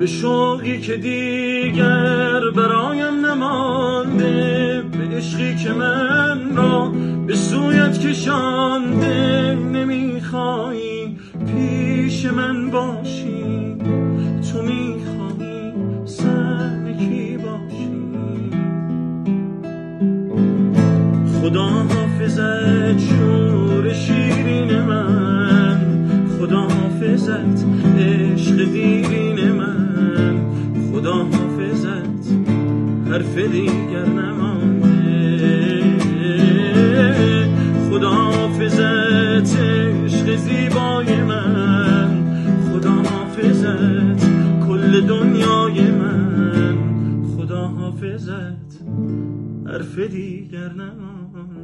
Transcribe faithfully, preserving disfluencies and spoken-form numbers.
به شوقی که دیگر برایم نمانده، به عشقی که من را به سویت کشانده. نمیخوایی پیش من باشی، تو میخوایی سر کی باشی. خدا حافظت شور شیرین من، خدا حافظت عشق دیرین من، خدا حافظت حرف دیگر نمانده. خدا حافظت عشق زیبای من، خدا حافظت کل دنیای من، خدا حافظت حرف دیگر نمانده.